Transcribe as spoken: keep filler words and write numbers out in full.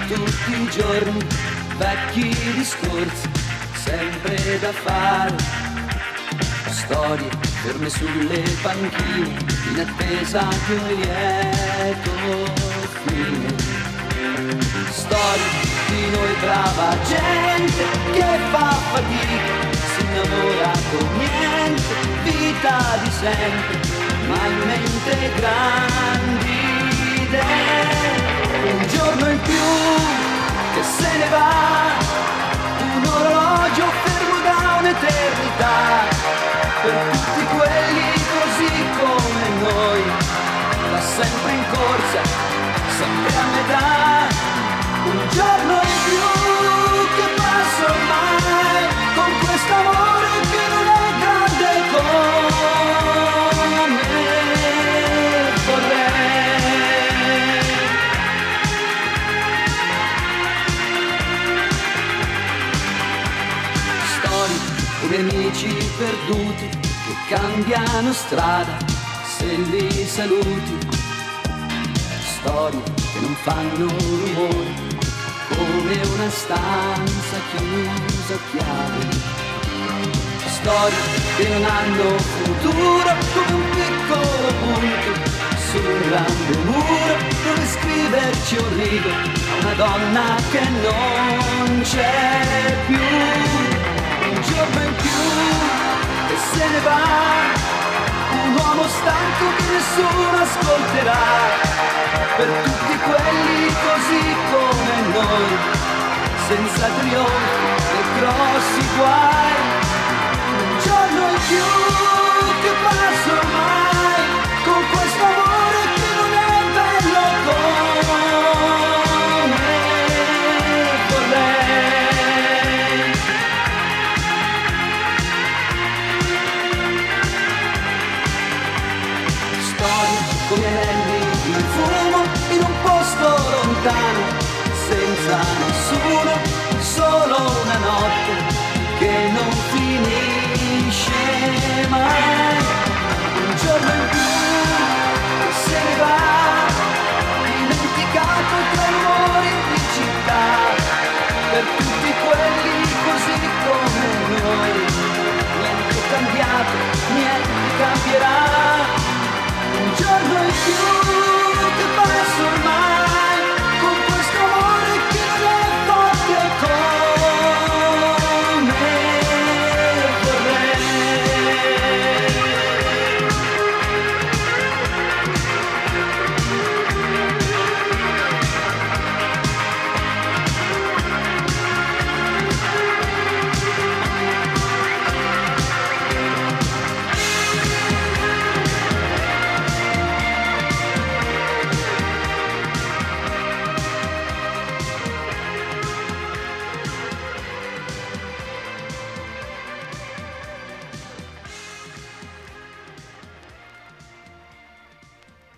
tutti i giorni, vecchi discorsi, sempre da fare, storie ferme sulle panchine, in attesa di un lieto fine. Storie di noi brava gente che fa fatica, si innamora con niente, vita di sempre, ma in mente grandi idee. Un giorno in più che se ne va, un orologio fermo da un'eternità, per tutti quelli così come noi, va sempre in corsa, sempre a metà. Un giorno in più che passa ormai, con quest'amore che non è grande come vorrei. Storie come amici perduti che cambiano strada se li saluti, storie che non fanno rumore come una stanza chiusa a chiave, storie che non hanno futuro come un piccolo punto su un grande muro dove scriverci un rigo a una donna che non c'è più. Un giorno in più che se ne va, un uomo stanco che nessuno ascolterà, per tutti quelli così come noi, senza trionfi e grossi guai. Un giorno in più che passa ormai, con questo amore che non è bello come vorrei. Storie come anelli di fumo in un posto lontano, senza nessuno, solo una notte